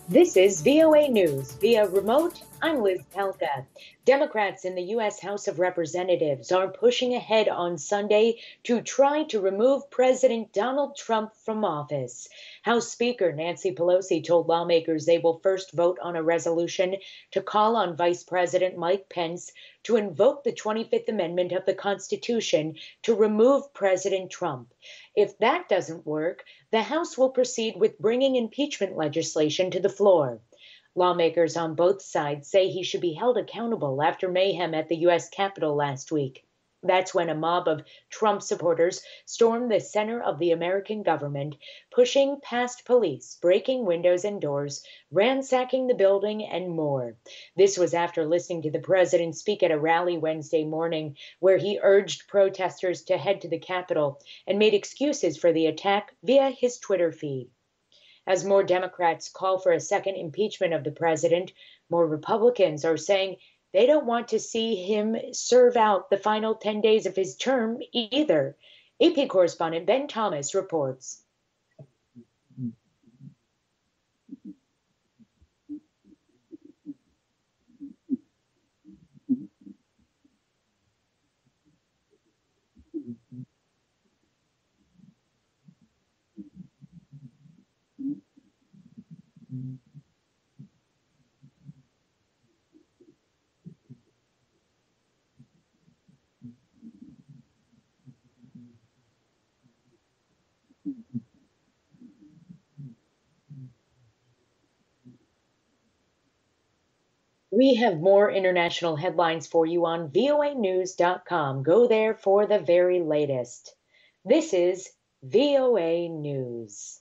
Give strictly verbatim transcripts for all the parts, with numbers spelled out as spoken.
This is V O A News. Via remote, I'm Liz Pelka. Democrats in the U S House of Representatives are pushing ahead on Sunday to try to remove President Donald Trump from office. House Speaker Nancy Pelosi told lawmakers they will first vote on a resolution to call on Vice President Mike Pence to invoke the twenty-fifth Amendment of the Constitution to remove President Trump. If that doesn't work, the House will proceed with bringing impeachment legislation to the floor. Lawmakers on both sides say he should be held accountable after mayhem at the U S Capitol last week. That's when a mob of Trump supporters stormed the center of the American government, pushing past police, breaking windows and doors, ransacking the building, and more. This was after listening to the president speak at a rally Wednesday morning, where he urged protesters to head to the Capitol and made excuses for the attack via his Twitter feed. As more Democrats call for a second impeachment of the president, more Republicans are saying they don't want to see him serve out the final ten days of his term either. A P correspondent Ben Thomas reports. We have more international headlines for you on V O A news dot com. Go there for the very latest. This is V O A News.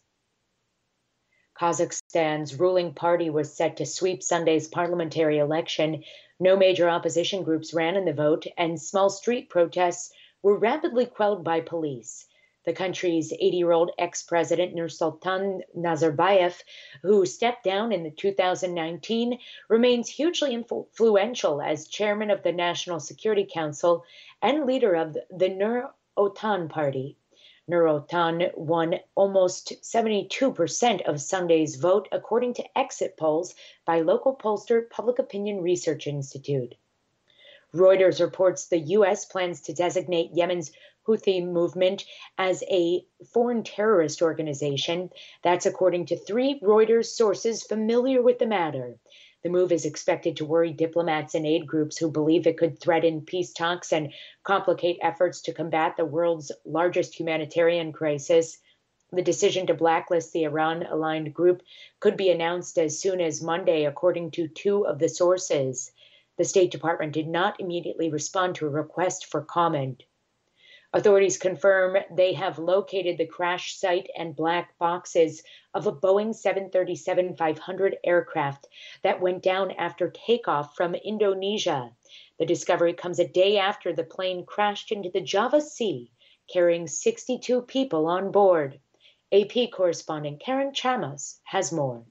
Kazakhstan's ruling party was set to sweep Sunday's parliamentary election. No major opposition groups ran in the vote, and small street protests were rapidly quelled by police. The country's eighty-year-old ex-president Nursultan Nazarbayev, who stepped down in the two thousand nineteen, remains hugely influential as chairman of the National Security Council and leader of the Nur Otan party. Nur Otan won almost seventy-two percent of Sunday's vote, according to exit polls by local pollster Public Opinion Research Institute. Reuters reports the U S plans to designate Yemen's Houthi movement as a foreign terrorist organization. That's according to three Reuters sources familiar with the matter. The move is expected to worry diplomats and aid groups who believe it could threaten peace talks and complicate efforts to combat the world's largest humanitarian crisis. The decision to blacklist the Iran-aligned group could be announced as soon as Monday, according to two of the sources. The State Department did not immediately respond to a request for comment. Authorities confirm they have located the crash site and black boxes of a Boeing seven thirty-seven five hundred aircraft that went down after takeoff from Indonesia. The discovery comes a day after the plane crashed into the Java Sea, carrying sixty-two people on board. A P correspondent Karen Chamas has more.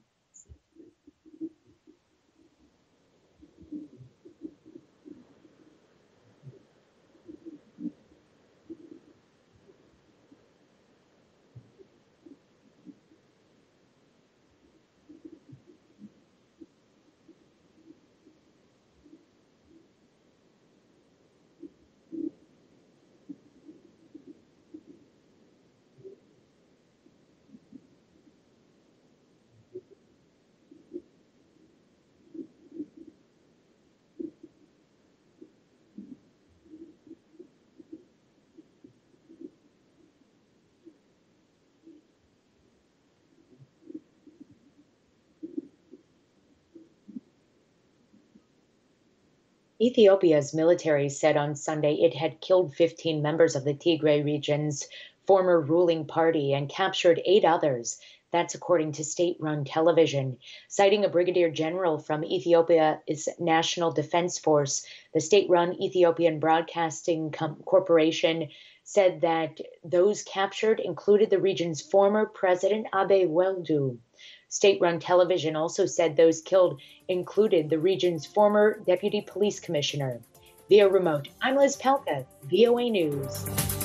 Ethiopia's military said on Sunday it had killed fifteen members of the Tigray region's former ruling party and captured eight others. That's according to state-run television. Citing a brigadier general from Ethiopia's National Defense Force, the state-run Ethiopian Broadcasting Com- Corporation said that those captured included the region's former president, Abe Weldu. State-run television also said those killed included the region's former deputy police commissioner. Via remote, I'm Liz Pelka, V O A News.